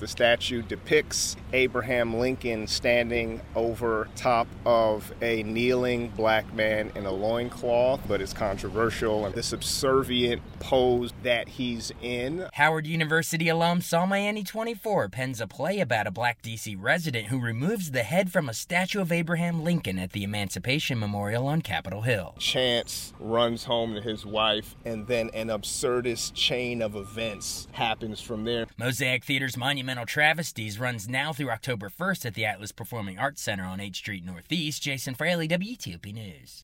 The statue depicts Abraham Lincoln standing over top of a kneeling black man in a loincloth, but it's controversial and the subservient pose that he's in. Howard University alum Salmayani24 pens a play about a black D.C. resident who removes the head from a statue of Abraham Lincoln at the Emancipation Memorial on Capitol Hill. Chance runs home to his wife, and then an absurdist chain of events happens from there. Mosaic Theater's Monumental Travesties runs now through October 1st at the Atlas Performing Arts Center on H Street Northeast. Jason Fraley, WTOP News.